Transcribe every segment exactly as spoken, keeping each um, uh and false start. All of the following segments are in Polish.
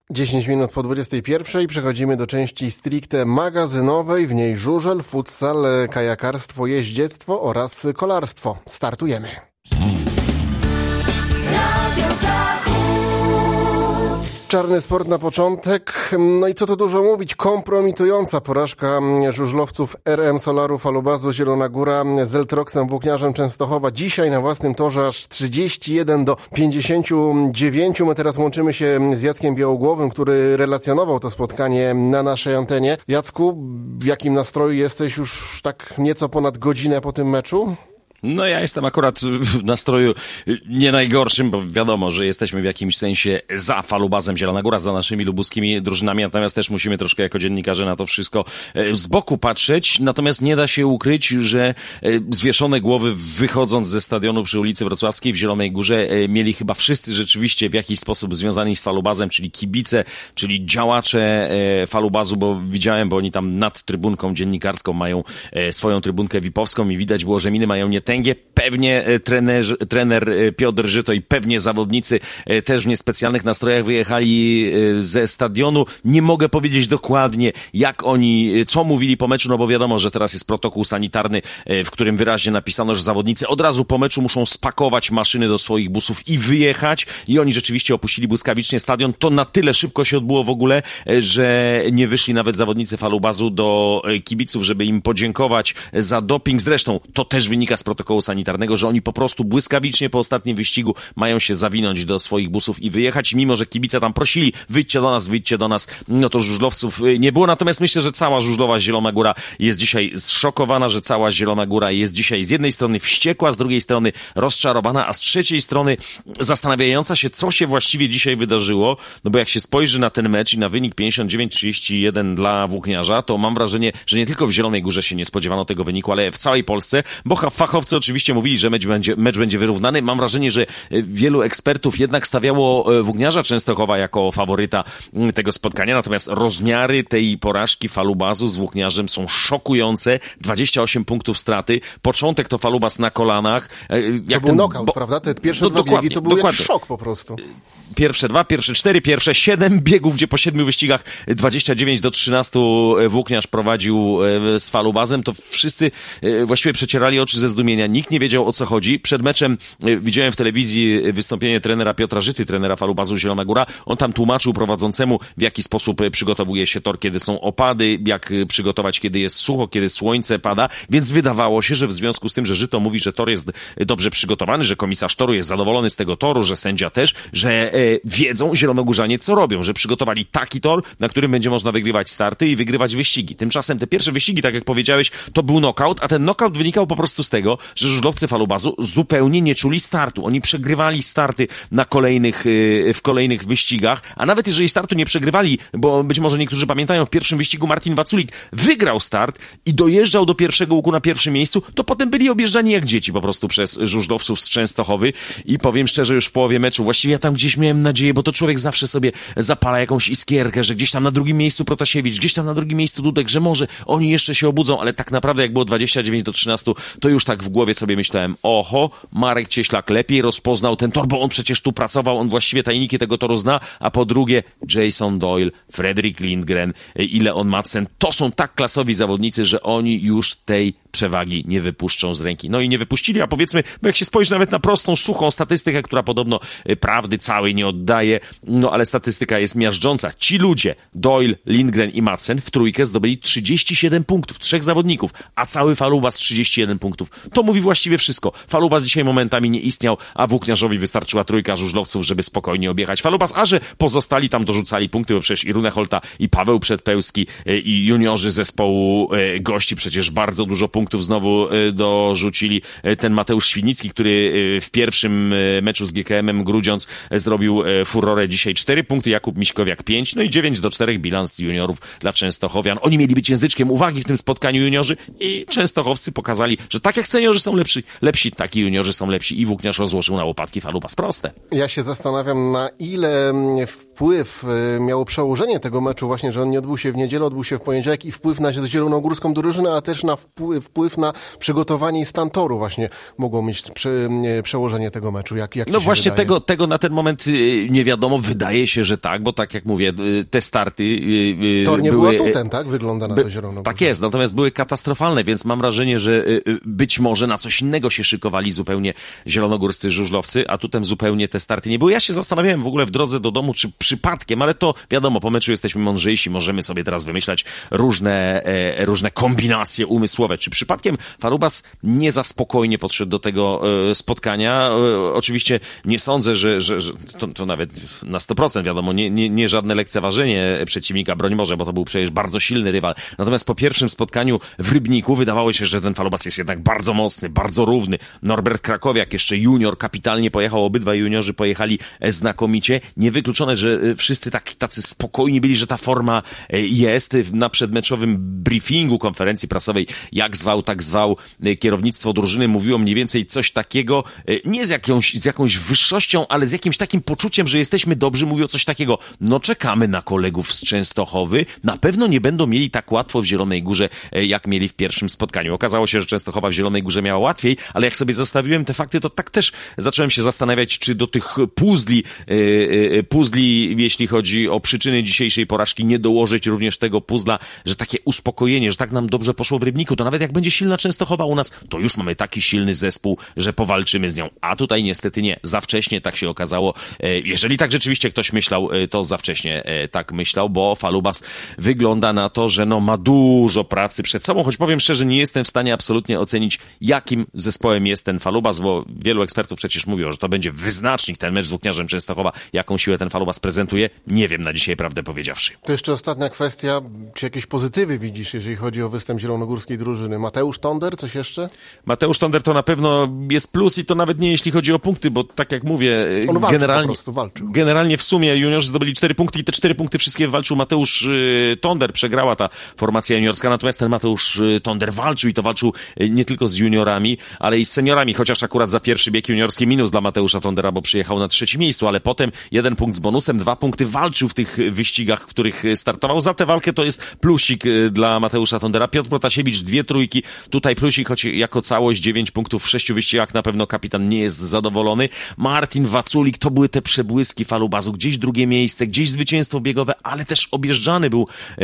dziesięć minut po dwudziestej pierwszej przechodzimy do części stricte magazynowej, w niej żużel, futsal, kajakarstwo, jeździectwo oraz kolarstwo. Startujemy. Radio Zachód. Czarny sport na początek. No i co tu dużo mówić, kompromitująca porażka żużlowców R M Solaru Falubazu Zielona Góra z Eltroksem Włókniarzem Częstochowa. Dzisiaj na własnym torze aż trzydzieści jeden do pięćdziesięciu dziewięciu. My teraz łączymy się z Jackiem Białogłowym, który relacjonował to spotkanie na naszej antenie. Jacku, w jakim nastroju jesteś już tak nieco ponad godzinę po tym meczu? No ja jestem akurat w nastroju nie najgorszym, bo wiadomo, że jesteśmy w jakimś sensie za Falubazem Zielona Góra, za naszymi lubuskimi drużynami, natomiast też musimy troszkę jako dziennikarze na to wszystko z boku patrzeć, natomiast nie da się ukryć, że zwieszone głowy wychodząc ze stadionu przy ulicy Wrocławskiej w Zielonej Górze mieli chyba wszyscy rzeczywiście w jakiś sposób związani z Falubazem, czyli kibice, czyli działacze Falubazu, bo widziałem, bo oni tam nad trybunką dziennikarską mają swoją trybunkę V I P-owską i widać było, że miny mają nie tęgie. Pewnie trener, trener Piotr Żyto i pewnie zawodnicy też w niespecjalnych nastrojach wyjechali ze stadionu. Nie mogę powiedzieć dokładnie, jak oni, co mówili po meczu, no bo wiadomo, że teraz jest protokół sanitarny, w którym wyraźnie napisano, że zawodnicy od razu po meczu muszą spakować maszyny do swoich busów i wyjechać. I oni rzeczywiście opuścili błyskawicznie stadion. To na tyle szybko się odbyło w ogóle, że nie wyszli nawet zawodnicy Falubazu do kibiców, żeby im podziękować za doping. Zresztą to też wynika z protokołu sanitarnego, że oni po prostu błyskawicznie po ostatnim wyścigu mają się zawinąć do swoich busów i wyjechać, mimo że kibice tam prosili, wyjdźcie do nas, wyjdźcie do nas, no to żużlowców nie było, natomiast myślę, że cała żużlowa Zielona Góra jest dzisiaj zszokowana, że cała Zielona Góra jest dzisiaj z jednej strony wściekła, z drugiej strony rozczarowana, a z trzeciej strony zastanawiająca się, co się właściwie dzisiaj wydarzyło, no bo jak się spojrzy na ten mecz i na wynik pięćdziesiąt dziewięć trzydzieści jeden dla Włókniarza, to mam wrażenie, że nie tylko w Zielonej Górze się nie spodziewano tego wyniku, ale w całej Polsce, bo fachowcy oczywiście mówili, że mecz będzie, mecz będzie wyrównany. Mam wrażenie, że wielu ekspertów jednak stawiało Włókniarza Częstochowa jako faworyta tego spotkania, natomiast rozmiary tej porażki Falubazu z Włókniarzem są szokujące. dwadzieścia osiem punktów straty. Początek to Falubaz na kolanach. Jak to był knockout, bo... prawda? Te pierwsze no, dwa biegi to był jak szok po prostu. Pierwsze dwa, pierwsze cztery, pierwsze siedem biegów, gdzie po siedmiu wyścigach dwadzieścia dziewięć do trzynastu Włókniarz prowadził z Falubazem, to wszyscy właściwie przecierali oczy ze zdumienia. Nikt nie wiedział, o co chodzi. Przed meczem widziałem w telewizji wystąpienie trenera Piotra Żyty, trenera Falubazu Zielona Góra. On tam tłumaczył prowadzącemu, w jaki sposób przygotowuje się tor, kiedy są opady, jak przygotować, kiedy jest sucho, kiedy słońce pada, więc wydawało się, że w związku z tym, że Żyto mówi, że tor jest dobrze przygotowany, że komisarz toru jest zadowolony z tego toru, że sędzia też, że e, wiedzą zielonogórzanie, co robią, że przygotowali taki tor, na którym będzie można wygrywać starty i wygrywać wyścigi. Tymczasem te pierwsze wyścigi, tak jak powiedziałeś, to był knockout, a ten knockout wynikał po prostu z tego, że żużlowcy Falubazu zupełnie nie czuli startu. Oni przegrywali starty na kolejnych, w kolejnych wyścigach, a nawet jeżeli startu nie przegrywali, bo być może niektórzy pamiętają, w pierwszym wyścigu Martin Waculik wygrał start i dojeżdżał do pierwszego łuku na pierwszym miejscu, to potem byli objeżdżani jak dzieci po prostu przez żużlowców z Częstochowy i powiem szczerze, już w połowie meczu, właściwie ja tam gdzieś miałem nadzieję, bo to człowiek zawsze sobie zapala jakąś iskierkę, że gdzieś tam na drugim miejscu Protasiewicz, gdzieś tam na drugim miejscu Dudek, że może oni jeszcze się obudzą, ale tak naprawdę jak było dwadzieścia dziewięć do trzynastu, to już tak w głowie sobie myślałem, oho, Marek Cieślak lepiej rozpoznał ten tor, bo on przecież tu pracował, on właściwie tajniki tego toru zna, a po drugie Jason Doyle, Fredrik Lindgren i Leon Madsen, to są tak klasowi zawodnicy, że oni już tej przewagi nie wypuszczą z ręki. No i nie wypuścili, a powiedzmy, bo jak się spojrzy nawet na prostą, suchą statystykę, która podobno prawdy całej nie oddaje, no ale statystyka jest miażdżąca. Ci ludzie, Doyle, Lindgren i Madsen, w trójkę zdobyli trzydzieści siedem punktów, trzech zawodników, a cały Falubaz trzydzieści jeden punktów. To mówi właściwie wszystko. Falubaz dzisiaj momentami nie istniał, a Włókniarzowi wystarczyła trójka żużlowców, żeby spokojnie objechać Falubaz, a że pozostali tam dorzucali punkty, bo przecież i Rune Holta, i Paweł Przedpełski, i juniorzy zespołu gości przecież bardzo dużo punktów znowu dorzucili. Ten Mateusz Świdnicki, który w pierwszym meczu z G K M-em Grudziądz zrobił furorę dzisiaj cztery punkty, Jakub Miśkowiak pięć, no i dziewięć do czterech bilans juniorów dla Częstochowian. Oni mieli być języczkiem uwagi w tym spotkaniu juniorzy i częstochowscy pokazali, że tak jak seniorzy są lepsi, lepsi, tak i juniorzy są lepsi i Włókniarz rozłożył na łopatki Falubaz. Proste. Ja się zastanawiam, na ile wpływ miało przełożenie tego meczu właśnie, że on nie odbył się w niedzielę, odbył się w poniedziałek i wpływ na zielonogórską drużynę, a też na wpływ wpływ na przygotowanie i stan toru właśnie mogło mieć przy, przełożenie tego meczu? Jak, jak no właśnie wydaje? tego, tego na ten moment nie wiadomo. Wydaje się, że tak, bo tak jak mówię, te starty Tor nie były... był atutem, tak? Wygląda na by, to Zielonogórze. Tak jest, natomiast były katastrofalne, więc mam wrażenie, że być może na coś innego się szykowali zupełnie zielonogórscy żużlowcy, a tutem zupełnie te starty nie były. Ja się zastanawiałem w ogóle w drodze do domu, czy przypadkiem, ale to wiadomo, po meczu jesteśmy mądrzejsi, możemy sobie teraz wymyślać różne, e, różne kombinacje umysłowe. Czy przypadkiem Falubas nie za spokojnie podszedł do tego e, spotkania? E, oczywiście nie sądzę, że, że, że to, to nawet na sto procent wiadomo, nie, nie, nie żadne lekceważenie przeciwnika, broń Boże, bo to był przecież bardzo silny rywal. Natomiast po pierwszym spotkaniu w Rybniku wydawało się, że ten Falubas jest jednak bardzo mocny, bardzo równy. Norbert Krakowiak, jeszcze junior, kapitalnie pojechał, obydwaj juniorzy pojechali znakomicie. Niewykluczone, że wszyscy tak, tacy spokojni byli, że ta forma jest. Na przedmeczowym briefingu konferencji prasowej, jak zwał, tak zwał, kierownictwo drużyny mówiło mniej więcej coś takiego, nie z jakąś, z jakąś wyższością, ale z jakimś takim poczuciem, że jesteśmy dobrzy, mówiło coś takiego, no czekamy na kolegów z Częstochowy, na pewno nie będą mieli tak łatwo w Zielonej Górze, jak mieli w pierwszym spotkaniu. Okazało się, że Częstochowa w Zielonej Górze miała łatwiej, ale jak sobie zostawiłem te fakty, to tak też zacząłem się zastanawiać, czy do tych puzli, yy, puzli, jeśli chodzi o przyczyny dzisiejszej porażki, nie dołożyć również tego puzla, że takie uspokojenie, że tak nam dobrze poszło w Rybniku, to nawet jak będzie silna Częstochowa u nas, to już mamy taki silny zespół, że powalczymy z nią. A tutaj niestety nie. Za wcześnie tak się okazało. Jeżeli tak rzeczywiście ktoś myślał, to za wcześnie tak myślał, bo Falubas wygląda na to, że no ma dużo pracy przed sobą, choć powiem szczerze, nie jestem w stanie absolutnie ocenić, jakim zespołem jest ten Falubas, bo wielu ekspertów przecież mówiło, że to będzie wyznacznik, ten mecz z Włókniarzem Częstochowa, jaką siłę ten Falubas prezentuje. Nie wiem na dzisiaj, prawdę powiedziawszy. To jeszcze ostatnia kwestia, czy jakieś pozytywy widzisz, jeżeli chodzi o występ zielonogórskiej drużyny? Mateusz Tonder, coś jeszcze? Mateusz Tonder to na pewno jest plus i to nawet nie jeśli chodzi o punkty, bo tak jak mówię, On walczył, generalnie, po prostu walczył. generalnie w sumie juniorzy zdobyli cztery punkty i te cztery punkty wszystkie walczył Mateusz y, Tonder, przegrała ta formacja juniorska, natomiast ten Mateusz y, Tonder walczył i to walczył y, nie tylko z juniorami, ale i z seniorami, chociaż akurat za pierwszy bieg juniorski minus dla Mateusza Tondera, bo przyjechał na trzecim miejscu, ale potem jeden punkt z bonusem, dwa punkty walczył w tych wyścigach, w których startował. Za tę walkę to jest plusik y, dla Mateusza Tondera. Piotr Protasiewicz, dwie trójki, tutaj plusik, choć jako całość dziewięć punktów w sześciu wyścigach, na pewno kapitan nie jest zadowolony. Martin Waculik, to były te przebłyski Falubazu, gdzieś drugie miejsce, gdzieś zwycięstwo biegowe, ale też objeżdżany był e,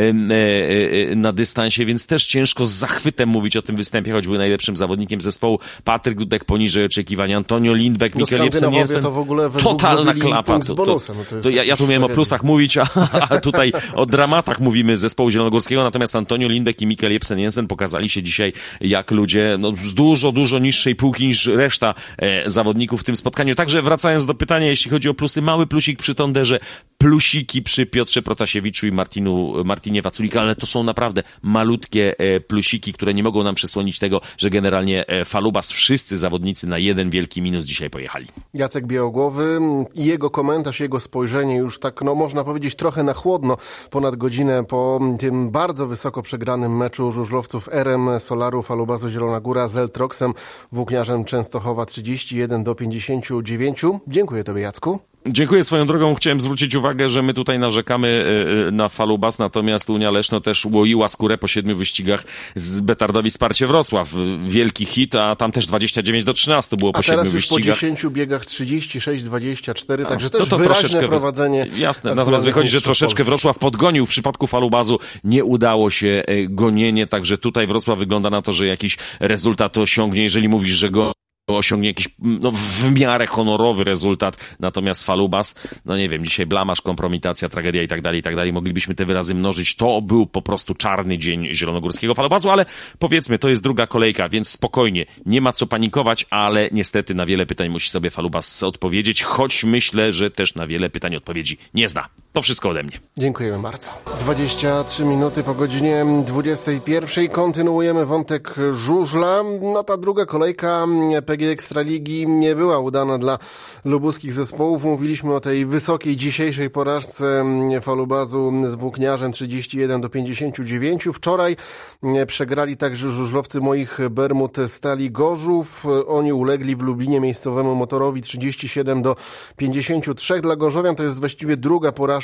e, na dystansie, więc też ciężko z zachwytem mówić o tym występie, choć był najlepszym zawodnikiem zespołu. Patryk Dudek poniżej oczekiwań, Antonio Lindbeck, Mikkel Jebsen Jensen, to w ogóle totalna klapa. To, to, to, to ja, ja tu miałem o plusach mówić, a, a tutaj o dramatach mówimy zespołu zielonogórskiego, natomiast Antonio Lindbeck i Mikkel Jebsen Jensen pokazali się dzisiaj jak ludzie no, z dużo, dużo niższej półki niż reszta e, zawodników w tym spotkaniu. Także wracając do pytania, jeśli chodzi o plusy, mały plusik przy Tonderze, plusiki przy Piotrze Protasiewiczu i Martinu, Martinie Waculika, ale to są naprawdę malutkie e, plusiki, które nie mogą nam przesłonić tego, że generalnie e, Falubas, wszyscy zawodnicy na jeden wielki minus dzisiaj pojechali. Jacek Białogłowy, jego komentarz, jego spojrzenie już tak, no można powiedzieć trochę na chłodno, ponad godzinę po tym bardzo wysoko przegranym meczu żużlowców R M Solaru Falubazu Zielona Góra z Eltroxem, Włókniarzem Częstochowa trzydzieści jeden do pięćdziesięciu dziewięciu. Dziękuję Tobie, Jacku. Dziękuję. Swoją drogą chciałem zwrócić uwagę, że my tutaj narzekamy na Falubas, natomiast Unia Leszno też ułoiła skórę po siedmiu wyścigach z Betardowi Sparcie Wrocław. Wielki hit, a tam też dwadzieścia dziewięć do trzynastu było po siedmiu wyścigach. A teraz już po dziesięciu biegach trzydzieści sześć dwadzieścia cztery, a, także też to to wyraźne troszeczkę prowadzenie. Jasne, natomiast wychodzi, że troszeczkę Wrocław podgonił. W przypadku Falubazu nie udało się gonienie, także tutaj Wrocław wygląda na to, że jakiś rezultat osiągnie, jeżeli mówisz, że go osiągnie jakiś no, w miarę honorowy rezultat, natomiast Falubas, no nie wiem, dzisiaj blamaż, kompromitacja, tragedia i tak dalej, i tak dalej, moglibyśmy te wyrazy mnożyć, to był po prostu czarny dzień zielonogórskiego Falubazu, ale powiedzmy, to jest druga kolejka, więc spokojnie, nie ma co panikować, ale niestety na wiele pytań musi sobie Falubas odpowiedzieć, choć myślę, że też na wiele pytań odpowiedzi nie zna. To wszystko ode mnie. Dziękujemy bardzo. dwadzieścia trzy minuty po godzinie dwudziestej pierwszej. Kontynuujemy wątek żużla. No ta druga kolejka P G Ekstraligi nie była udana dla lubuskich zespołów. Mówiliśmy o tej wysokiej dzisiejszej porażce Falubazu z Włókniarzem trzydzieści jeden do pięćdziesięciu dziewięciu. Wczoraj przegrali także żużlowcy moich Bermud Stali Gorzów. Oni ulegli w Lublinie miejscowemu Motorowi trzydzieści siedem do pięćdziesięciu trzech. Dla gorzowian to jest właściwie druga porażka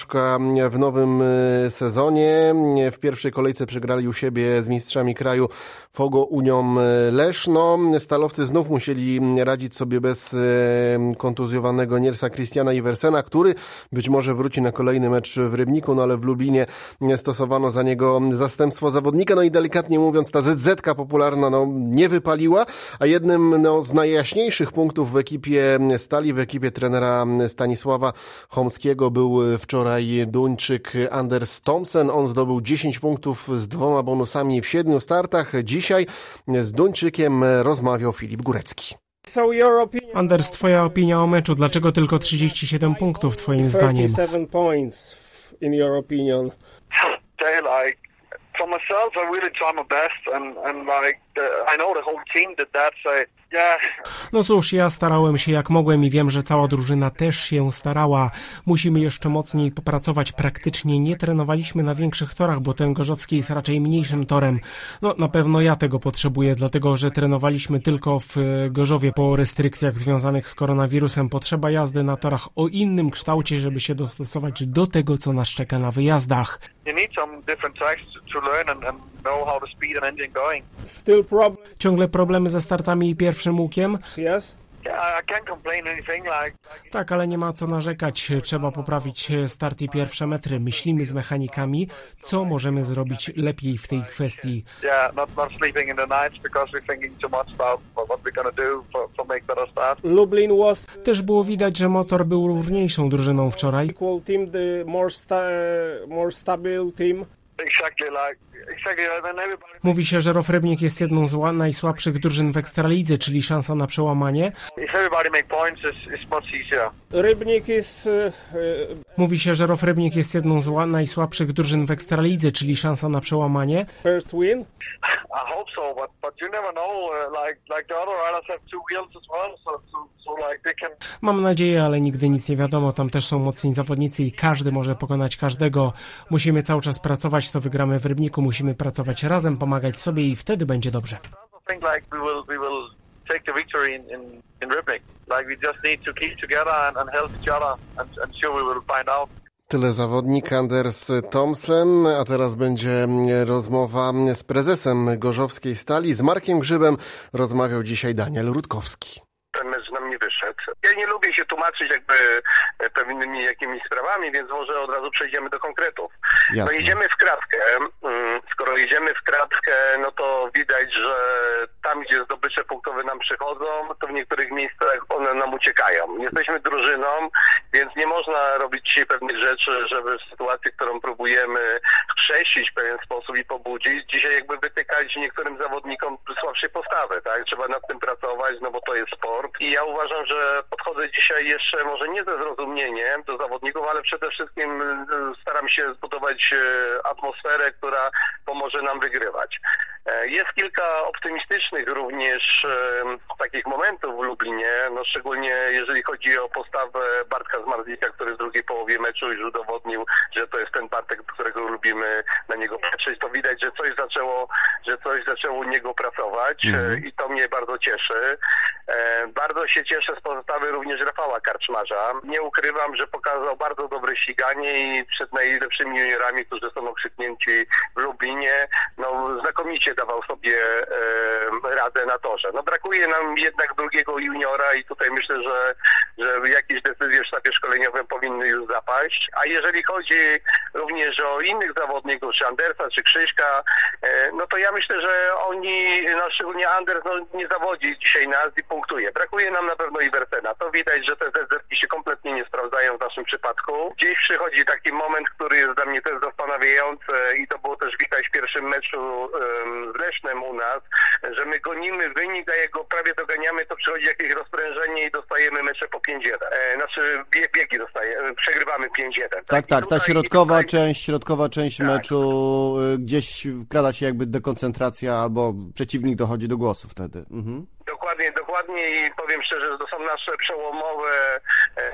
porażka w nowym sezonie. W pierwszej kolejce przegrali u siebie z mistrzami kraju Fogo Unią Leszno. Stalowcy znów musieli radzić sobie bez kontuzjowanego Niersa Christiana Iversena, który być może wróci na kolejny mecz w Rybniku, no ale w Lublinie stosowano za niego zastępstwo zawodnika. No i delikatnie mówiąc, ta zet zetka popularna no, nie wypaliła, a jednym no, z najjaśniejszych punktów w ekipie Stali, w ekipie trenera Stanisława Chomskiego był wczoraj Duńczyk Anders Thomsen. On zdobył dziesięć punktów z dwoma bonusami w siedmiu startach. Dzisiaj z Duńczykiem rozmawiał Filip Górecki. Anders, twoja opinia o meczu. Dlaczego tylko trzydzieści siedem punktów twoim zdaniem? For myself, I really tried my best, and and like the, I know the whole team did that. So yeah. No cóż, ja starałem się jak mogłem i wiem, że cała drużyna też się starała. Musimy jeszcze mocniej popracować. Praktycznie nie trenowaliśmy na większych torach, bo ten gorzowski jest raczej mniejszym torem. No na pewno ja tego potrzebuję, dlatego że trenowaliśmy tylko w Gorzowie po restrykcjach związanych z koronawirusem. Potrzeba jazdy na torach o innym kształcie, żeby się dostosować do tego, co nas czeka na wyjazdach. Ciągle problemy ze startami i pierwszym łukiem? Tak, ale nie ma co narzekać. Trzeba poprawić start i pierwsze metry. Myślimy z mechanikami, co możemy zrobić lepiej w tej kwestii. Lublin was... Też było widać, że Motor był równiejszą drużyną wczoraj. Mówi się, że Rof Rybnik jest jedną z najsłabszych drużyn w Ekstralidze, czyli szansa na przełamanie. Rybnik jest... Mówi się, że Rof Rybnik jest jedną z najsłabszych drużyn w Ekstralidze, czyli szansa na przełamanie. First win? I hope so, but but you never know. Like like the other riders have two wheels as well, so so, so like they can. Mam nadzieję, ale nigdy nic nie wiadomo. Tam też są mocni zawodnicy i każdy może pokonać każdego. Musimy cały czas pracować, to wygramy w Rybniku. Musimy pracować razem, pomagać sobie i wtedy będzie dobrze. I think like we will we will take the victory in in, in Rybnik. Like we just need to keep together and, and help each other, and, and sure we will find out. Tyle zawodnik Anders Thomsen, a teraz będzie rozmowa z prezesem gorzowskiej Stali, z Markiem Grzybem. Rozmawiał dzisiaj Daniel Rutkowski. Ten mecz nam nie wyszedł. Ja nie lubię się tłumaczyć jakby pewnymi jakimiś sprawami, więc może od razu przejdziemy do konkretów. Jasne. No jedziemy w kratkę. Skoro jedziemy w kratkę, no to widać, że tam, gdzie zdobycze punktowe nam przychodzą, to w niektórych miejscach one nam uciekają. Jesteśmy drużyną, więc nie można robić dzisiaj pewnych rzeczy, żeby w sytuacji, którą próbujemy wcześcić w pewien sposób i pobudzić, dzisiaj jakby wytykać niektórym zawodnikom słabszej postawy, tak? Trzeba nad tym pracować, no bo to jest sport. I ja uważam, że podchodzę dzisiaj jeszcze może nie ze zrozumieniem do zawodników, ale przede wszystkim staram się zbudować atmosferę, która pomoże nam wygrywać. Jest kilka optymistycznych również takich momentów w Lublinie, no szczególnie jeżeli chodzi o postawę Bartka Zmarzlika, który w drugiej połowie meczu już udowodnił, że to jest ten Bartek, którego lubimy na niego patrzeć. To widać, że coś zaczęło, że coś zaczęło u niego pracować mm. i to mnie bardzo cieszy. Bardzo się cieszę z postawy również Rafała Karczmarza. Nie ukrywam, że pokazał bardzo dobre ściganie i przed najlepszymi juniorami, którzy są okrzyknięci w Lublinie, no znakomicie dawał sobie e, radę na torze. No brakuje nam jednak drugiego juniora i tutaj myślę, że, że jakieś decyzje w sztabie szkoleniowym powinny już zapaść. A jeżeli chodzi również o innych zawodników, czy Andersa, czy Krzyśka, e, no to ja myślę, że oni, no szczególnie Anders, no nie zawodzi dzisiaj nas i punktuje. Brakuje nam na pewno Iversena. To widać, że te zet zetki się kompletnie nie sprawdzają w naszym przypadku. Gdzieś przychodzi taki moment, który jest dla mnie też zastanawiający i to było też widać w pierwszym meczu um, z Lesznem u nas, że my gonimy wynik, a jak go prawie doganiamy, to przychodzi jakieś rozprężenie i dostajemy mecze po pięć jeden. E, znaczy bie, biegi dostaje, przegrywamy pięć jeden. Tak, tak, tak tutaj, ta środkowa tutaj... część, środkowa część tak. meczu, gdzieś wkrada się jakby dekoncentracja albo przeciwnik dochodzi do głosu wtedy. Mhm. Dokładnie, dokładnie i powiem szczerze, że to są nasze przełomowe, to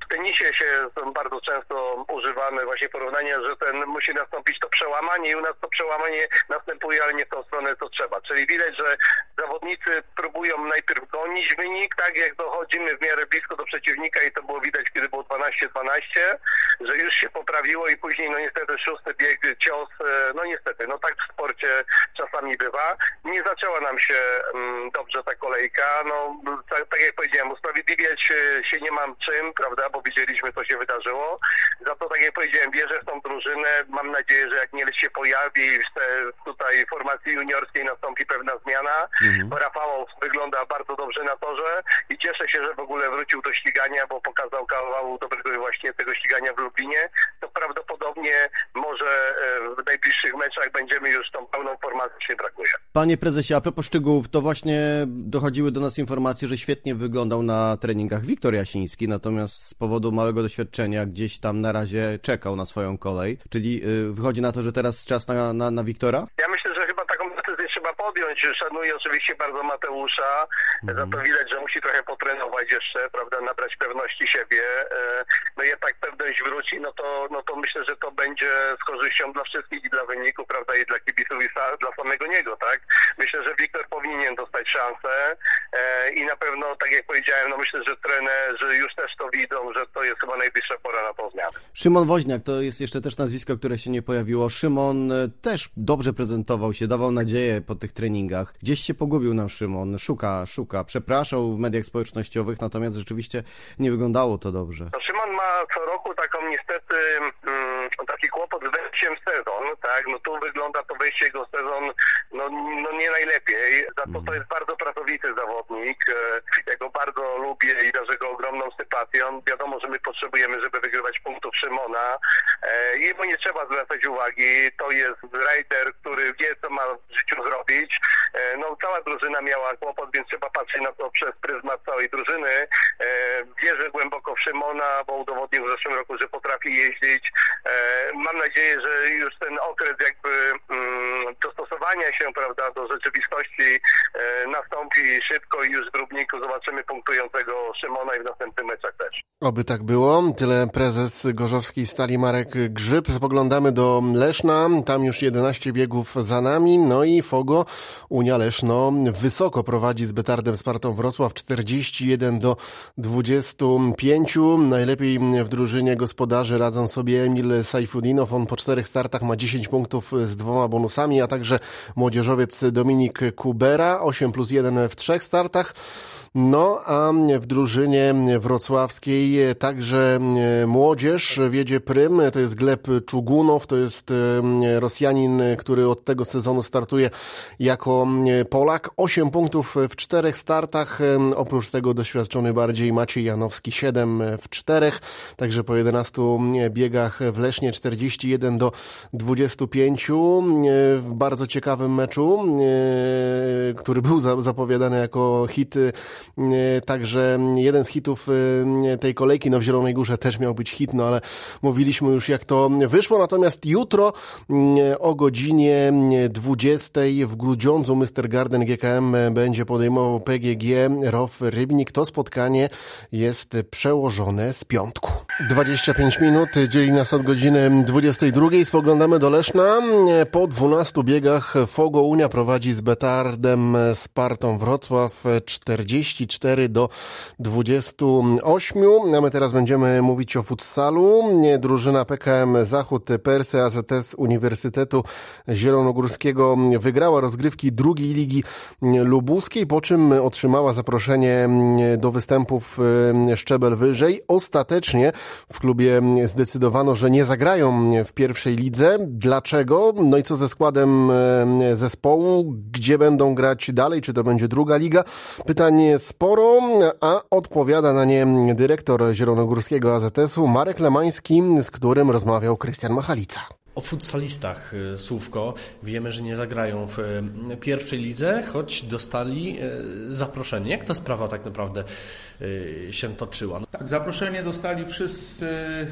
w tenisie się są bardzo często używane właśnie porównania, że ten musi nastąpić to przełamanie i u nas to przełamanie następuje, ale nie w tą stronę, co trzeba. Czyli widać, że zawodnicy próbują najpierw gonić wynik, tak jak dochodzimy w miarę blisko do przeciwnika i to było widać, kiedy było dwanaście dwanaście, że już się poprawiło i później no niestety szósty bieg, cios, no niestety, no tak w sporcie czasami bywa. Nie zaczęła nam się um, dobrze ta kolejka, no tak, tak jak powiedziałem, usprawiedliwiać się, się nie mam czym, prawda, bo widzieliśmy, co się wydarzyło. Za to, tak jak powiedziałem, wierzę w tą drużynę, mam nadzieję, że jak Niel się pojawi w te, tutaj formacji juniorskiej nastąpi pewna zmiana. Mhm. Rafał wygląda bardzo dobrze na torze i cieszę się, że w ogóle wrócił do ścigania, bo pokazał kawał dobrego właśnie tego ścigania w Lublinie. To prawdopodobnie może w najbliższych meczach będziemy już tą pełną formacją, się brakuje. Panie prezesie, a propos szczegółów, to właśnie dochodziły do nas informacje, że świetnie wyglądał na treningach Wiktor Jasiński, natomiast z powodu małego doświadczenia gdzieś tam na razie czekał na swoją kolej. Czyli yy, wychodzi na to, że teraz czas na, na, na Wiktora? Ja myślę, że chyba taką decyzję trzeba podjąć. Szanuję oczywiście bardzo Mateusza. Mm. Za to widać, że musi trochę potrenować jeszcze, prawda, nabrać pewności siebie. No jak tak pewność wróci, no to, no to myślę, że to będzie z korzyścią dla wszystkich i dla wyniku, prawda, i dla kibiców i dla samego niego, tak? Myślę, że Wiktor powinien dostać szansę i na pewno, tak jak powiedziałem, no myślę, że trenerzy już też to widzą, że to jest chyba najbliższa pora na tą zmianę. Szymon Woźniak to jest jeszcze też nazwisko, które się nie pojawiło. Szymon też dobrze prezentował się, dawał nadzieję po tych treningach. Gdzieś się pogubił nam Szymon, szuka, szuka, przepraszał w mediach społecznościowych, natomiast rzeczywiście nie wyglądało to dobrze. No, Szymon ma co roku taką niestety mm, taki kłopot z wejściem w sezon, tak? No tu wygląda to wejście jego w sezon no, no nie najlepiej. Za to to jest bardzo pracowity zawodnik. Ja go bardzo lubię i darzę go ogromną sympatią. Wiadomo, że my potrzebujemy, żeby wygrywać punktów Szymona. Jemu nie trzeba zwracać uwagi. To jest rider, który wie, co ma w życiu zrobić. No cała drużyna miała kłopot, więc trzeba patrzeć na to przez pryzmat całej drużyny. Wierzę głęboko w Szymona, bo udowodnił w zeszłym roku, że potrafi jeździć. Mam nadzieję, że już ten okres jakby mm, dostosowania się, prawda, do rzeczywistości nastąpi szybko i już w Rybniku zobaczymy punktującego Szymona i w następnych meczach też. Oby tak było. Tyle prezes gorzowskiej Stali Marek Grzyb. Spoglądamy do Leszna. Tam już jedenaście biegów za nami. No i Fogo Unia Leszno wysoko prowadzi z Betardem Spartą Wrocław czterdzieści jeden do dwudziestu pięciu. Najlepiej w drużynie gospodarzy radzą sobie Emil Sajfudinow. On po czterech startach ma dziesięć punktów z dwoma bonusami, a także młodzieżowiec Dominik Kubera, osiem plus jeden w trzech startach. No, a w drużynie wrocławskiej także młodzież wiedzie prym. To jest Gleb Czugunow, to jest Rosjanin, który od tego sezonu startuje jako Polak. Osiem punktów w czterech startach. Oprócz tego doświadczony bardziej Maciej Janowski, siedem w czterech. Także po jedenastu biegach w Lesznie czterdzieści jeden do dwudziestu pięciu. W bardzo ciekawym meczu, który był zapowiadany jako hit. Także jeden z hitów tej kolejki, no w Zielonej Górze też miał być hit, no ale mówiliśmy już jak to wyszło. Natomiast jutro o godzinie dwudziestej w Grudziądzu mister Garden G K M będzie podejmował P G G R O W Rybnik. To spotkanie jest przełożone z piątku. dwadzieścia pięć minut dzieli nas od godziny dwudziestej drugiej. Spoglądamy do Leszna. Po dwunastu biegach Fogo Unia prowadzi z Betardem Spartą Wrocław czterdzieści cztery do dwudziestu ośmiu. A my teraz będziemy mówić o futsalu. Drużyna P K M Zachód Persy A Z S Uniwersytetu Zielonogórskiego wygrała rozgrywki drugiej ligi lubuskiej, po czym otrzymała zaproszenie do występów szczebel wyżej. Ostatecznie w klubie zdecydowano, że nie zagrają w pierwszej lidze. Dlaczego? No i co ze składem zespołu? Gdzie będą grać dalej? Czy to będzie druga liga? Pytanie sporo, a odpowiada na nie dyrektor zielonogórskiego A Z S-u Marek Lemański, z którym rozmawiał Krystian Machalica. O futsalistach słówko. Wiemy, że nie zagrają w pierwszej lidze, choć dostali zaproszenie. Jak ta sprawa tak naprawdę się toczyła? Tak, zaproszenie dostali wszyscy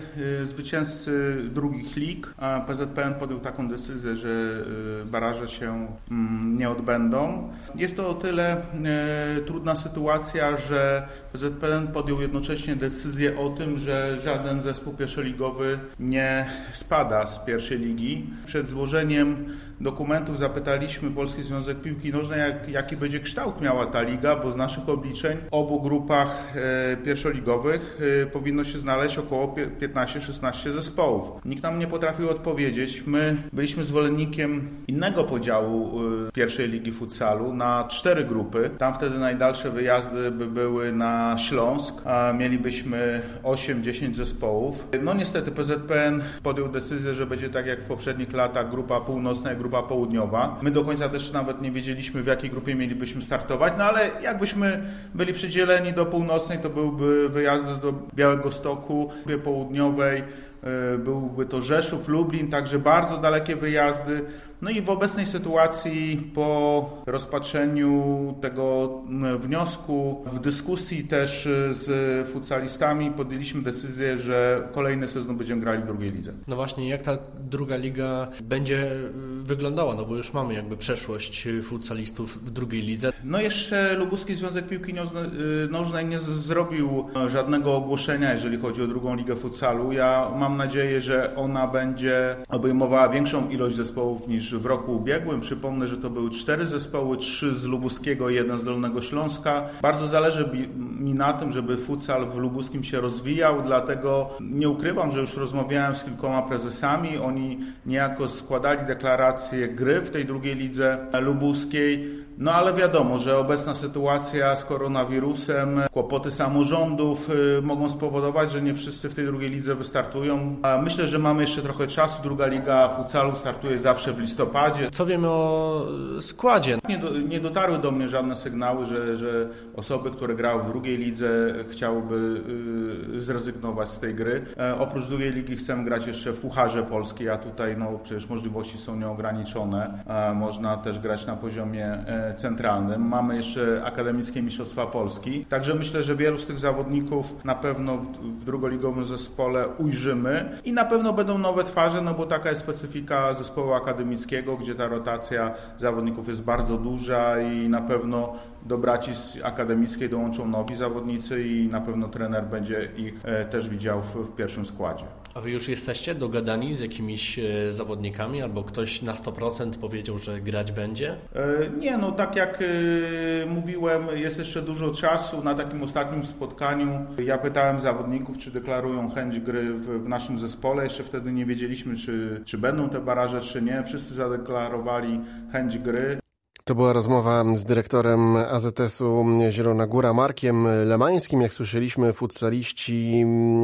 zwycięzcy drugich lig. P Z P N podjął taką decyzję, że baraże się nie odbędą. Jest to o tyle trudna sytuacja, że P Z P N podjął jednocześnie decyzję o tym, że żaden zespół pierwszoligowy nie spada z pierwszej ligi. Przed złożeniem dokumentów zapytaliśmy Polski Związek Piłki Nożnej, jak, jaki będzie kształt miała ta liga, bo z naszych obliczeń w obu grupach e, pierwszoligowych e, powinno się znaleźć około piętnaście szesnaście zespołów. Nikt nam nie potrafił odpowiedzieć. My byliśmy zwolennikiem innego podziału e, pierwszej ligi futsalu na cztery grupy. Tam wtedy najdalsze wyjazdy by były na Śląsk. A mielibyśmy osiem dziesięć zespołów. No niestety P Z P N podjął decyzję, że będzie tak jak w poprzednich latach grupa północna i grupa południowa. My do końca też nawet nie wiedzieliśmy, w jakiej grupie mielibyśmy startować, no ale jakbyśmy byli przydzieleni do północnej, to byłby wyjazd do Białegostoku, w grupie południowej byłby to Rzeszów, Lublin, także bardzo dalekie wyjazdy. No i w obecnej sytuacji po rozpatrzeniu tego wniosku, w dyskusji też z futsalistami podjęliśmy decyzję, że kolejny sezon będziemy grali w drugiej lidze. No właśnie, jak ta druga liga będzie wyglądała? No bo już mamy jakby przeszłość futsalistów w drugiej lidze. No jeszcze Lubuski Związek Piłki Nożnej nie zrobił żadnego ogłoszenia, jeżeli chodzi o drugą ligę futsalu. Ja mam nadzieję, że ona będzie obejmowała większą ilość zespołów niż w roku ubiegłym. Przypomnę, że to były cztery zespoły, trzy z Lubuskiego, jeden z Dolnego Śląska. Bardzo zależy mi na tym, żeby futsal w Lubuskim się rozwijał, dlatego nie ukrywam, że już rozmawiałem z kilkoma prezesami. Oni niejako składali deklarację gry w tej drugiej lidze lubuskiej. No ale wiadomo, że obecna sytuacja z koronawirusem, kłopoty samorządów y, mogą spowodować, że nie wszyscy w tej drugiej lidze wystartują. A myślę, że mamy jeszcze trochę czasu. Druga liga futsalu startuje zawsze w listopadzie. Co wiemy o składzie? Nie, do, nie dotarły do mnie żadne sygnały, że, że osoby, które grały w drugiej lidze, chciałyby y, zrezygnować z tej gry. E, oprócz drugiej ligi chcemy grać jeszcze w Pucharze Polskiej, a tutaj no, przecież możliwości są nieograniczone. E, można też grać na poziomie e, centralnym. Mamy jeszcze Akademickie Mistrzostwa Polski. Także myślę, że wielu z tych zawodników na pewno w drugoligowym zespole ujrzymy i na pewno będą nowe twarze, no bo taka jest specyfika zespołu akademickiego, gdzie ta rotacja zawodników jest bardzo duża i na pewno do braci z akademickiej dołączą nowi zawodnicy i na pewno trener będzie ich też widział w, w pierwszym składzie. A wy już jesteście dogadani z jakimiś zawodnikami albo ktoś na sto procent powiedział, że grać będzie? Nie, no tak jak mówiłem, jest jeszcze dużo czasu. Na takim ostatnim spotkaniu ja pytałem zawodników, czy deklarują chęć gry w, w naszym zespole. Jeszcze wtedy nie wiedzieliśmy, czy, czy będą te baraże, czy nie. Wszyscy zadeklarowali chęć gry. To była rozmowa z dyrektorem A Z S-u Zielona Góra Markiem Lemańskim. Jak słyszeliśmy, futsaliści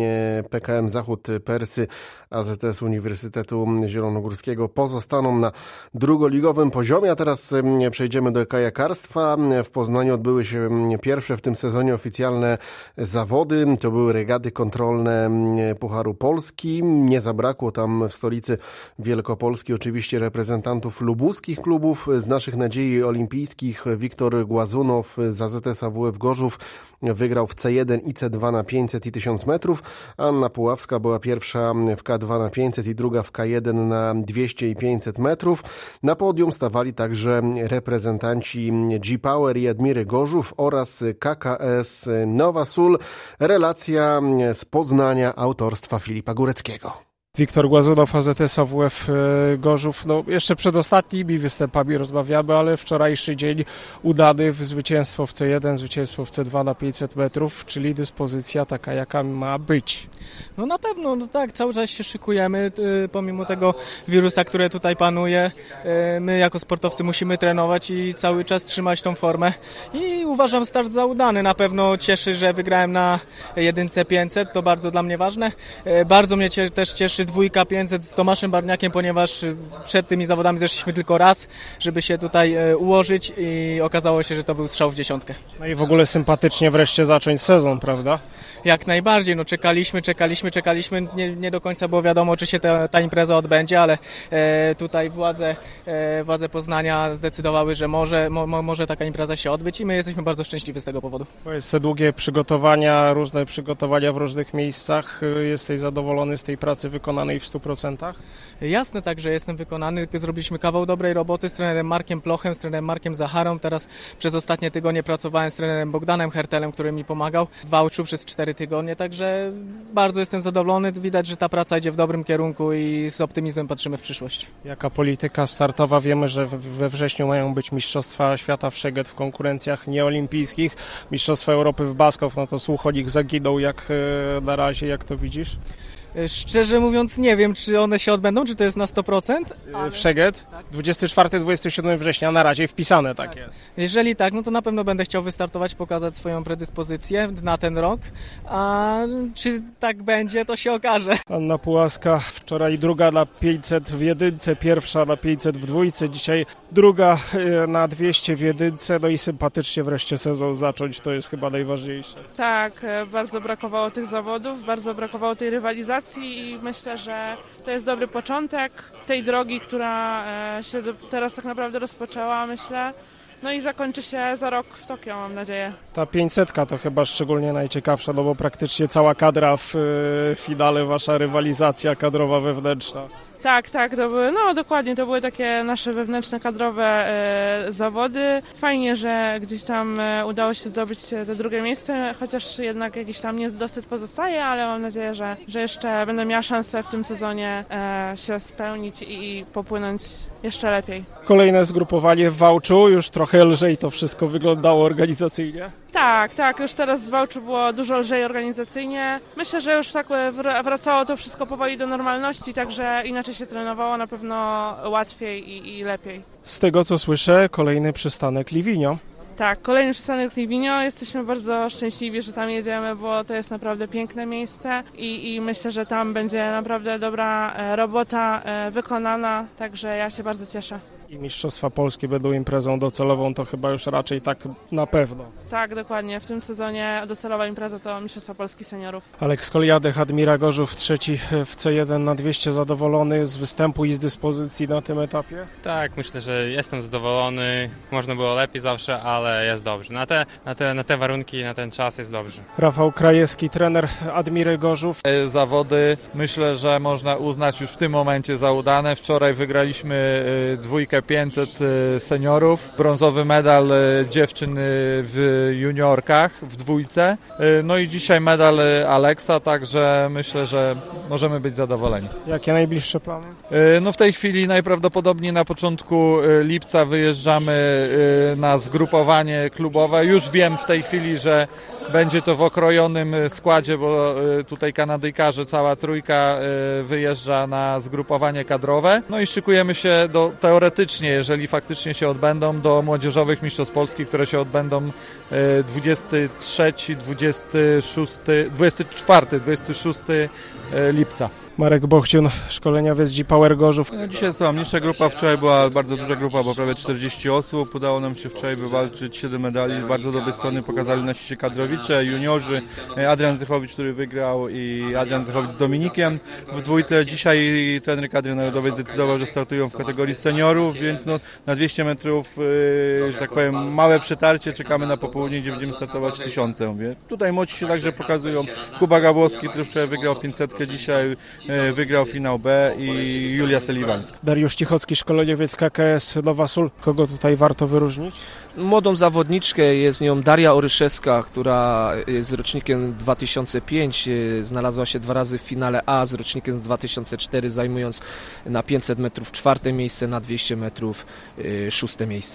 P K M Zachód Persy A Z S Uniwersytetu Zielonogórskiego pozostaną na drugoligowym poziomie. A teraz przejdziemy do kajakarstwa. W Poznaniu odbyły się pierwsze w tym sezonie oficjalne zawody. To były regaty kontrolne Pucharu Polski. Nie zabrakło tam w stolicy Wielkopolski oczywiście reprezentantów lubuskich klubów. Z naszych nadziei olimpijskich Wiktor Głazunow z A Z S A W F Gorzów wygrał w C jeden i C dwa na pięćset i tysiąc metrów. Anna Puławska była pierwsza w K dwa na pięćset i druga w K jeden na dwieście i pięćset metrów. Na podium stawali także reprezentanci G-Power i Admiry Gorzów oraz K K S Nowa Sól. Relacja z Poznania autorstwa Filipa Góreckiego. Wiktor Głazunow, A Z S A W F Gorzów. No, jeszcze przed ostatnimi występami rozmawiamy, ale wczorajszy dzień udany w zwycięstwo w C jeden, zwycięstwo w C dwa na pięćset metrów, czyli dyspozycja taka, jaka ma być. No na pewno, no tak, cały czas się szykujemy, pomimo tego wirusa, który tutaj panuje. My jako sportowcy musimy trenować i cały czas trzymać tą formę i uważam start za udany. Na pewno cieszy, że wygrałem na jedynce pięćset, to bardzo dla mnie ważne. Bardzo mnie też cieszy, czy dwójka pięćset z Tomaszem Barniakiem, ponieważ przed tymi zawodami zeszliśmy tylko raz, żeby się tutaj ułożyć i okazało się, że to był strzał w dziesiątkę. No i w ogóle sympatycznie wreszcie zacząć sezon, prawda? Jak najbardziej, no czekaliśmy, czekaliśmy, czekaliśmy, nie, nie do końca było wiadomo, czy się ta, ta impreza odbędzie, ale e, tutaj władze, e, władze Poznania zdecydowały, że może, mo, może taka impreza się odbyć i my jesteśmy bardzo szczęśliwi z tego powodu. Bo jest te długie przygotowania, różne przygotowania w różnych miejscach. Jesteś zadowolony z tej pracy wykonanej w stu procentach? Jasne, także jestem wykonany. Zrobiliśmy kawał dobrej roboty z trenerem Markiem Plochem, z trenerem Markiem Zacharą. Teraz przez ostatnie tygodnie pracowałem z trenerem Bogdanem Hertelem, który mi pomagał w Wałczu przez cztery tygodnie, także bardzo jestem zadowolony. Widać, że ta praca idzie w dobrym kierunku i z optymizmem patrzymy w przyszłość. Jaka polityka startowa? Wiemy, że we wrześniu mają być Mistrzostwa Świata w Szeged w konkurencjach nieolimpijskich. Mistrzostwa Europy w Baskow, no to słuch o nich zaginął. Jak na razie, jak to widzisz? Szczerze mówiąc nie wiem, czy one się odbędą, czy to jest na sto procent. Ale... W Szeged? Tak. dwudziestego czwartego do dwudziestego siódmego września na razie wpisane, tak, tak jest. Jeżeli tak, no to na pewno będę chciał wystartować, pokazać swoją predyspozycję na ten rok, a czy tak będzie, to się okaże. Anna Pułaska, wczoraj druga na pięćset w jedynce, pierwsza na pięćset w dwójce, dzisiaj druga na dwieście w jedynce, no i sympatycznie wreszcie sezon zacząć, to jest chyba najważniejsze. Tak, bardzo brakowało tych zawodów, bardzo brakowało tej rywalizacji i myślę, że to jest dobry początek tej drogi, która się teraz tak naprawdę rozpoczęła, myślę. No i zakończy się za rok w Tokio, mam nadzieję. Ta pięćsetka to chyba szczególnie najciekawsza, no bo praktycznie cała kadra w finale, wasza rywalizacja kadrowa wewnętrzna. Tak, tak, to były, no dokładnie, to były takie nasze wewnętrzne, kadrowe e, zawody. Fajnie, że gdzieś tam e, udało się zdobyć to drugie miejsce, chociaż jednak jakiś tam niedosyt pozostaje, ale mam nadzieję, że, że jeszcze będę miała szansę w tym sezonie e, się spełnić i, i popłynąć jeszcze lepiej. Kolejne zgrupowanie w Wałczu, już trochę lżej to wszystko wyglądało organizacyjnie. Tak, tak, już teraz w Wałczu było dużo lżej organizacyjnie. Myślę, że już tak wracało to wszystko powoli do normalności, także inaczej się trenowało, na pewno łatwiej i, i lepiej. Z tego co słyszę, kolejny przystanek Livigno. Tak, kolejny przystanek Livigno. Jesteśmy bardzo szczęśliwi, że tam jedziemy, bo to jest naprawdę piękne miejsce i, i myślę, że tam będzie naprawdę dobra robota wykonana, także ja się bardzo cieszę. I Mistrzostwa Polskie będą imprezą docelową, to chyba już raczej tak na pewno. Tak, dokładnie. W tym sezonie docelowa impreza to Mistrzostwa Polski Seniorów. Aleks Koliadek, Admira Gorzów, trzeci w C jeden na dwieście, zadowolony z występu i z dyspozycji na tym etapie? Tak, myślę, że jestem zadowolony. Można było lepiej zawsze, ale jest dobrze. Na te, na te, na te warunki, na ten czas jest dobrze. Rafał Krajewski, trener Admiry Gorzów. Zawody myślę, że można uznać już w tym momencie za udane. Wczoraj wygraliśmy dwójkę pięćset seniorów, brązowy medal dziewczyn w juniorkach w dwójce, no i dzisiaj medal Aleksa, także myślę, że możemy być zadowoleni. Jakie najbliższe plany? No w tej chwili najprawdopodobniej na początku lipca wyjeżdżamy na zgrupowanie klubowe. Już wiem w tej chwili, że będzie to w okrojonym składzie, bo tutaj Kanadyjkarze, cała trójka wyjeżdża na zgrupowanie kadrowe. No i szykujemy się do, teoretycznie, jeżeli faktycznie się odbędą, do młodzieżowych mistrzostw Polski, które się odbędą dwudziestego trzeciego, dwudziestego szóstego, dwudziestego czwartego, dwudziestego szóstego lipca. Marek Bochciun, szkoleniowiec G-Power Gorzów. No, dzisiaj jest to mniejsza grupa, wczoraj była bardzo duża grupa, bo prawie czterdzieści osób. Udało nam się wczoraj wywalczyć siedem medali. Z bardzo dobrej strony pokazali nasi kadrowicze, juniorzy, Adrian Zychowicz, który wygrał, i Adrian Zychowicz z Dominikiem. W dwójce dzisiaj trener kadry narodowej zdecydował, że startują w kategorii seniorów, więc no, na dwieście metrów, że tak powiem, małe przetarcie. Czekamy na popołudnie, gdzie będziemy startować tysiące. Mówię. Tutaj młodzi się także pokazują. Kuba Gabłowski, który wczoraj wygrał pięćsetkę, dzisiaj wygrał finał B, i Julia Seliwańska. Dariusz Cichocki, szkoleniowiec K K S Nowa Sól. Kogo tutaj warto wyróżnić? Młodą zawodniczkę, jest nią Daria Oryszewska, która jest rocznikiem dwa tysiące piąty, znalazła się dwa razy w finale A z rocznikiem z dwa tysiące czwartego, zajmując na pięćset metrów czwarte miejsce, na dwieście metrów szóste miejsce.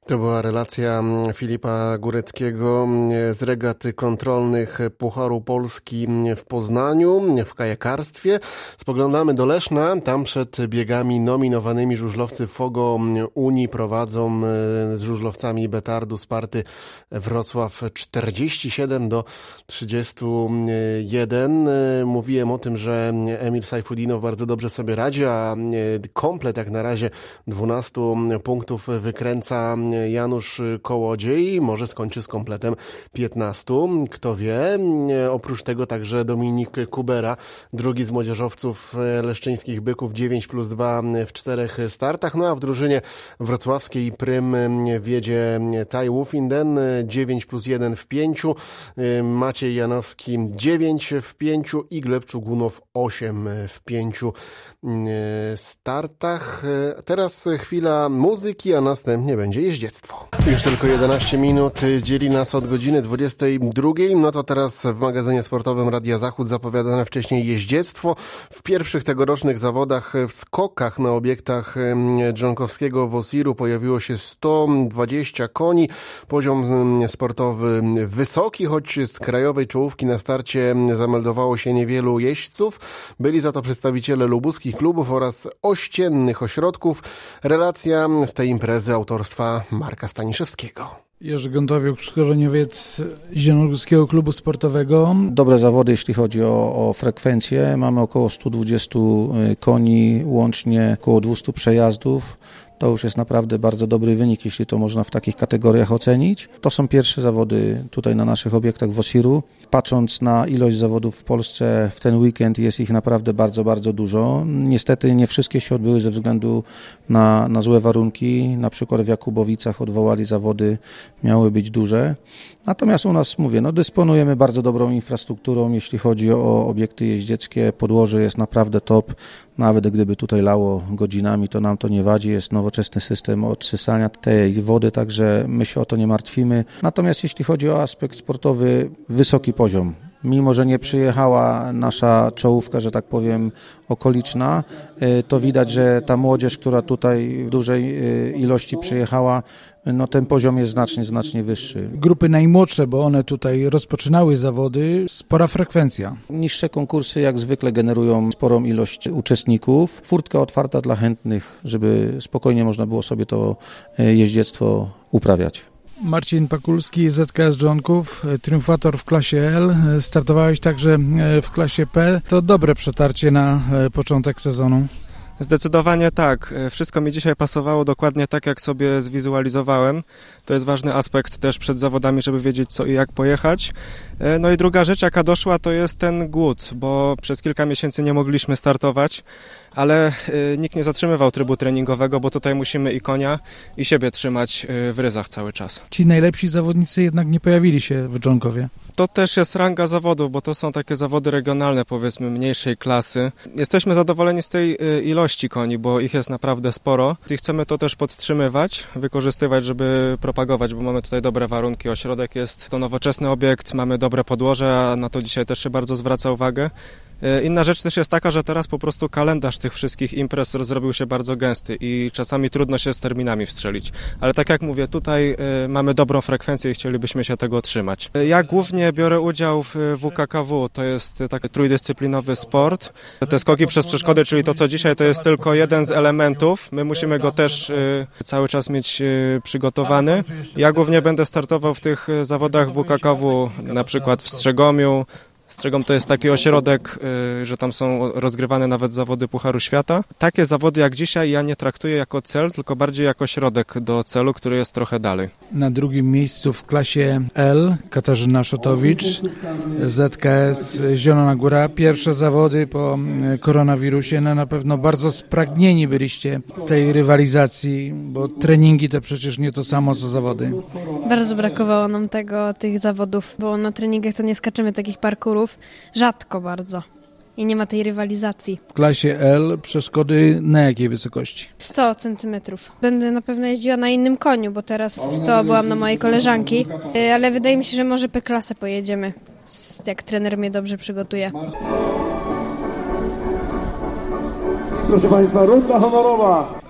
To była relacja Filipa Góreckiego z regaty kontrolnych Pucharu Polski w Poznaniu, w kajakarstwie. Spoglądamy do Leszna. Tam przed biegami nominowanymi żużlowcy Fogo Unii prowadzą z żużlowcami Betardu Sparty Wrocław czterdzieści siedem do trzydziestu jeden. Mówiłem o tym, że Emil Sajfudinow bardzo dobrze sobie radzi, a komplet jak na razie dwunastu punktów wykręca Janusz Kołodziej, może skończy z kompletem piętnastu, kto wie. Oprócz tego także Dominik Kubera, drugi z młodzieżowców leszczyńskich Byków, dziewięć plus dwa w czterech startach. No a w drużynie wrocławskiej prym wiedzie Tai Wufinden, dziewięć plus jeden w pięciu, Maciej Janowski dziewięć w pięciu i Gleb Czugunow osiem w pięciu startach. Teraz chwila muzyki, a następnie będzie jeździectwo. Już tylko jedenaście minut dzieli nas od godziny dwudziestej drugiej. No to teraz w magazynie sportowym Radia Zachód zapowiadane wcześniej jeździectwo. W pierwszych tegorocznych zawodach w skokach na obiektach Dżonkowskiego w Osiru pojawiło się sto dwadzieścia koni. Poziom sportowy wysoki, choć z krajowej czołówki na starcie zameldowało się niewielu jeźdźców. Byli za to przedstawiciele lubuskich klubów oraz ościennych ośrodków. Relacja z tej imprezy autorstwa Marka Staniszewskiego. Jerzy Gątowiuk, szkoleniowiec Zielonogórskiego Klubu Sportowego. Dobre zawody, jeśli chodzi o, o frekwencję. Mamy około stu dwudziestu koni, łącznie około dwieście przejazdów. To już jest naprawdę bardzo dobry wynik, jeśli to można w takich kategoriach ocenić. To są pierwsze zawody tutaj na naszych obiektach w Osiru. Patrząc na ilość zawodów w Polsce w ten weekend, jest ich naprawdę bardzo, bardzo dużo. Niestety nie wszystkie się odbyły ze względu na, na złe warunki. Na przykład w Jakubowicach odwołali zawody, miały być duże. Natomiast u nas, mówię, no dysponujemy bardzo dobrą infrastrukturą, jeśli chodzi o obiekty jeździeckie. Podłoże jest naprawdę top. Nawet gdyby tutaj lało godzinami, to nam to nie wadzi. Jest nowoczesny system odsysania tej wody, także my się o to nie martwimy. Natomiast jeśli chodzi o aspekt sportowy, wysoki poziom. Mimo że nie przyjechała nasza czołówka, że tak powiem, okoliczna, to widać, że ta młodzież, która tutaj w dużej ilości przyjechała, no ten poziom jest znacznie, znacznie wyższy. Grupy najmłodsze, bo one tutaj rozpoczynały zawody, spora frekwencja. Niższe konkursy jak zwykle generują sporą ilość uczestników. Furtka otwarta dla chętnych, żeby spokojnie można było sobie to jeździectwo uprawiać. Marcin Pakulski, Z K S Dżonków, triumfator w klasie L. Startowałeś także w klasie P. To dobre przetarcie na początek sezonu. Zdecydowanie tak. Wszystko mi dzisiaj pasowało dokładnie tak, jak sobie zwizualizowałem. To jest ważny aspekt też przed zawodami, żeby wiedzieć co i jak pojechać. No i druga rzecz, jaka doszła, to jest ten głód, bo przez kilka miesięcy nie mogliśmy startować, ale nikt nie zatrzymywał trybu treningowego, bo tutaj musimy i konia, i siebie trzymać w ryzach cały czas. Ci najlepsi zawodnicy jednak nie pojawili się w Dżonkowie. To też jest ranga zawodów, bo to są takie zawody regionalne, powiedzmy, mniejszej klasy. Jesteśmy zadowoleni z tej ilości koni, bo ich jest naprawdę sporo i chcemy to też podtrzymywać, wykorzystywać, żeby propagować, bo mamy tutaj dobre warunki. Ośrodek jest to nowoczesny obiekt, mamy dobre podłoże, a na to dzisiaj też się bardzo zwraca uwagę. Inna rzecz też jest taka, że teraz po prostu kalendarz tych wszystkich imprez zrobił się bardzo gęsty i czasami trudno się z terminami wstrzelić. Ale tak jak mówię, tutaj mamy dobrą frekwencję i chcielibyśmy się tego trzymać. Ja głównie biorę udział w W K K W, to jest taki trójdyscyplinowy sport. Te skoki przez przeszkody, czyli to co dzisiaj, to jest tylko jeden z elementów. My musimy go też cały czas mieć przygotowany. Ja głównie będę startował w tych zawodach W K K W, na przykład w Strzegomiu. Strzegom to jest taki ośrodek, że tam są rozgrywane nawet zawody Pucharu Świata. Takie zawody jak dzisiaj ja nie traktuję jako cel, tylko bardziej jako środek do celu, który jest trochę dalej. Na drugim miejscu w klasie L Katarzyna Szotowicz, Z K S Zielona Góra. Pierwsze zawody po koronawirusie. No na pewno bardzo spragnieni byliście tej rywalizacji, bo treningi to przecież nie to samo co zawody. Bardzo brakowało nam tego, tych zawodów, bo na treningach to nie skaczemy takich parkurów. Rzadko bardzo. I nie ma tej rywalizacji. W klasie L przeszkody na jakiej wysokości? sto centymetrów. Będę na pewno jeździła na innym koniu, bo teraz to byłam na mojej koleżanki, ale wydaje mi się, że może P-klasę pojedziemy, jak trener mnie dobrze przygotuje. Proszę Państwa, runda honorowa. W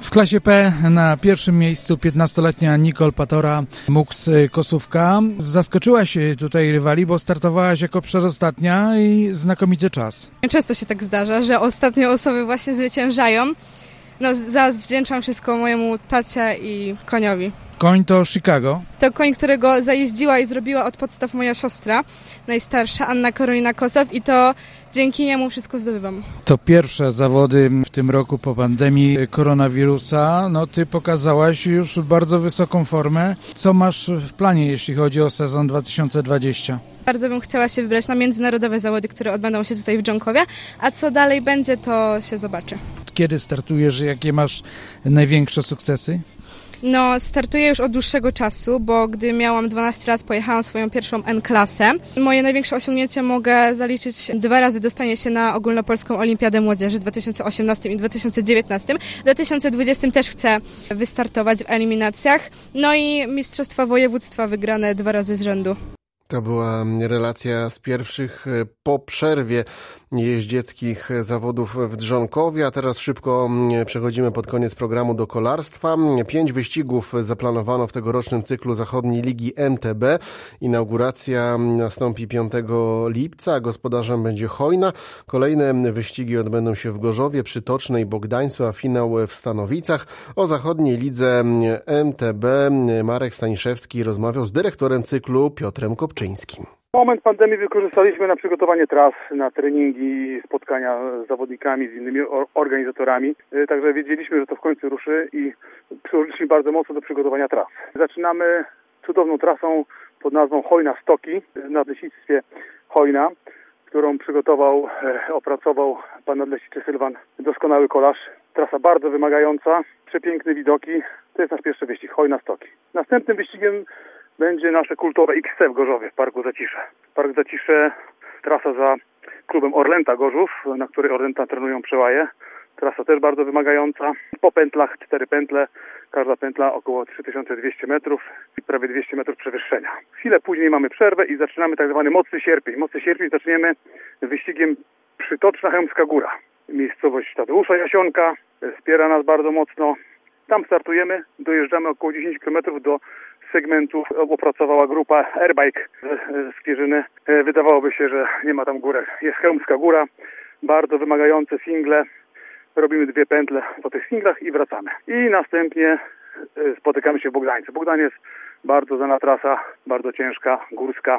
W klasie P na pierwszym miejscu piętnastoletnia Nicole Patora, Mux Kosówka. Zaskoczyłaś tutaj rywali, bo startowałaś jako przedostatnia i znakomity czas. Często się tak zdarza, że ostatnie osoby właśnie zwyciężają. No, zawdzięczam wszystko mojemu tacie i koniowi. Koń to Chicago. To koń, którego zajeździła i zrobiła od podstaw moja siostra, najstarsza, Anna Karolina Kosow, i to dzięki niemu wszystko zdobywam. To pierwsze zawody w tym roku po pandemii koronawirusa. No ty pokazałaś już bardzo wysoką formę. Co masz w planie, jeśli chodzi o sezon dwa tysiące dwudziesty? Bardzo bym chciała się wybrać na międzynarodowe zawody, które odbędą się tutaj w Dżonkowie, a co dalej będzie, to się zobaczy. Kiedy startujesz? Jakie masz największe sukcesy? No, startuję już od dłuższego czasu, bo gdy miałam dwanaście lat, pojechałam swoją pierwszą N-klasę. Moje największe osiągnięcie mogę zaliczyć dwa razy dostanie się na ogólnopolską olimpiadę młodzieży w dwa tysiące osiemnastym i dwa tysiące dziewiętnastym. W dwa tysiące dwudziestym też chcę wystartować w eliminacjach. No i mistrzostwa województwa wygrane dwa razy z rzędu. To była relacja z pierwszych po przerwie jeździeckich zawodów w Drzonkowie, a teraz szybko przechodzimy pod koniec programu do kolarstwa. Pięć wyścigów zaplanowano w tegorocznym cyklu Zachodniej Ligi M T B. Inauguracja nastąpi piątego lipca, gospodarzem będzie Chojna. Kolejne wyścigi odbędą się w Gorzowie, Przytocznej, Bogdańcu, a finał w Stanowicach. O Zachodniej Lidze M T B Marek Staniszewski rozmawiał z dyrektorem cyklu Piotrem Kopczyńskim. Moment pandemii wykorzystaliśmy na przygotowanie tras, na treningi, spotkania z zawodnikami, z innymi organizatorami. Także wiedzieliśmy, że to w końcu ruszy i przyłożyliśmy bardzo mocno do przygotowania tras. Zaczynamy cudowną trasą pod nazwą Chojna Stoki w nadleśnictwie Chojna, którą przygotował, opracował pan nadleśniczy Sylwan, doskonały kolarz. Trasa bardzo wymagająca, przepiękne widoki. To jest nasz pierwszy wyścig, Chojna Stoki. Następnym wyścigiem będzie nasze kultowe X C w Gorzowie, w Parku Zacisze. Park Zacisze, trasa za klubem Orlęta Gorzów, na której Orlęta trenują przełaje. Trasa też bardzo wymagająca. Po pętlach cztery pętle, każda pętla około trzy tysiące dwieście metrów i prawie dwieście metrów przewyższenia. Chwilę później mamy przerwę i zaczynamy tak zwany Mocny Sierpień. Mocny Sierpień zaczniemy wyścigiem Przytoczna Chełmska Góra. Miejscowość Tadeusza Jasionka wspiera nas bardzo mocno. Tam startujemy, dojeżdżamy około dziesięć kilometrów do segmentów. Opracowała grupa Airbike z Kierzyny. Wydawałoby się, że nie ma tam górek. Jest Chełmska Góra, bardzo wymagające single. Robimy dwie pętle po tych singlach i wracamy. I następnie spotykamy się w Bogdańcu. Bogdan jest bardzo znana trasa, bardzo ciężka, górska.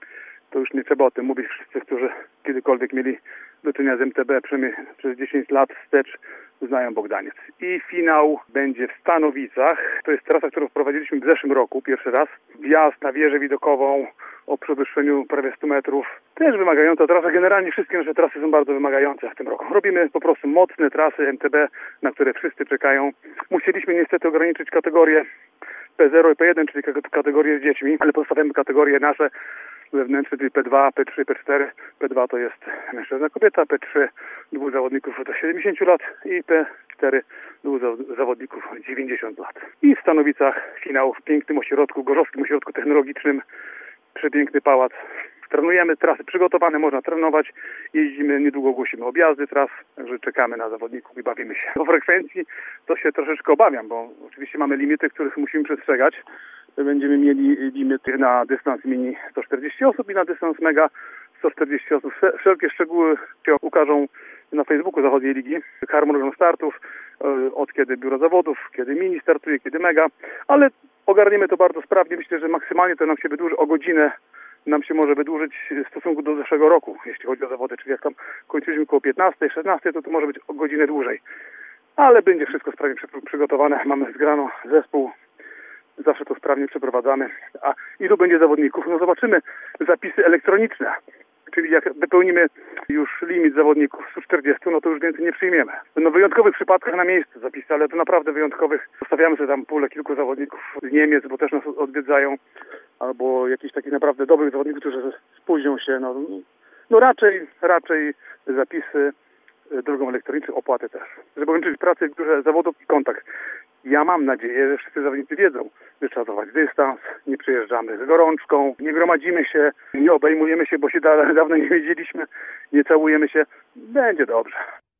To już nie trzeba o tym mówić. Wszyscy, którzy kiedykolwiek mieli do czynienia z M T B przez dziesięć lat wstecz, znają Bogdaniec. I finał będzie w Stanowicach. To jest trasa, którą wprowadziliśmy w zeszłym roku, pierwszy raz. Wjazd na wieżę widokową o przewyższeniu prawie stu metrów. Też wymagająca trasa. Generalnie wszystkie nasze trasy są bardzo wymagające w tym roku. Robimy po prostu mocne trasy M T B, na które wszyscy czekają. Musieliśmy niestety ograniczyć kategorie P zero i P jeden, czyli kategorie z dziećmi, ale pozostawiamy kategorie nasze wewnętrzne, czyli P dwa, P trzy, P cztery. P dwa to jest mężczyzna, kobieta, P trzy dwóch zawodników do siedemdziesięciu lat i P cztery dwóch zawodników dziewięćdziesiąt lat. I w Stanowicach finał w pięknym ośrodku, gorzowskim ośrodku technologicznym, przepiękny pałac. Trenujemy, trasy przygotowane, można trenować, jeździmy, niedługo ogłosimy objazdy tras, także czekamy na zawodników i bawimy się. O frekwencji to się troszeczkę obawiam, bo oczywiście mamy limity, których musimy przestrzegać. Będziemy mieli limity na dystans mini sto czterdzieści osób i na dystans mega sto czterdzieści osób. Wszelkie szczegóły się ukażą na Facebooku Zachodniej Ligi. Harmonogram startów, od kiedy biuro zawodów, kiedy mini startuje, kiedy mega, ale ogarniemy to bardzo sprawnie. Myślę, że maksymalnie to nam się wydłuży o godzinę. Nam się może wydłużyć w stosunku do zeszłego roku, jeśli chodzi o zawody. Czyli jak tam kończyliśmy około piętnastej, szesnastej, to to może być o godzinę dłużej. Ale będzie wszystko sprawnie przygotowane. Mamy zgrano zespół. Zawsze to sprawnie przeprowadzamy. A ilu będzie zawodników? No zobaczymy. Zapisy elektroniczne. Czyli jak wypełnimy już limit zawodników sto czterdzieści, no to już więcej nie przyjmiemy. No w wyjątkowych przypadkach na miejscu zapisy, ale to naprawdę wyjątkowych. Zostawiamy sobie tam pulę kilku zawodników z Niemiec, bo też nas odwiedzają. Albo jakichś takich naprawdę dobrych zawodników, którzy spóźnią się. No, no raczej, raczej zapisy drogą elektroniczną, opłaty też. Żeby łączyć pracę w biurze zawodów i kontakt. Ja mam nadzieję, że wszyscy zawodnicy wiedzą, że trzeba zachować dystans, nie przyjeżdżamy z gorączką, nie gromadzimy się, nie obejmujemy się, bo się da, dawno nie wiedzieliśmy, nie całujemy się. Będzie dobrze.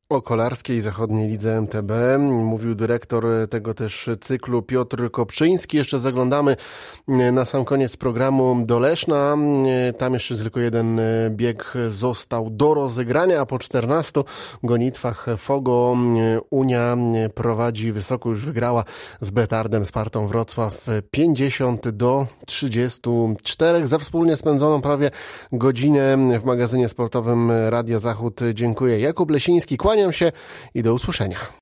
O kolarskiej zachodniej lidze M T B mówił dyrektor tego też cyklu Piotr Kopczyński. Jeszcze zaglądamy na sam koniec programu do Leszna. Tam jeszcze tylko jeden bieg został do rozegrania, a po czternastu gonitwach Fogo Unia prowadzi wysoko, już wygrała z Betardem Spartą Wrocław pięćdziesiąt do trzydziestu czterech. Za wspólnie spędzoną prawie godzinę w magazynie sportowym Radia Zachód dziękuję. Jakub Lesiński, kłaniam się i do usłyszenia.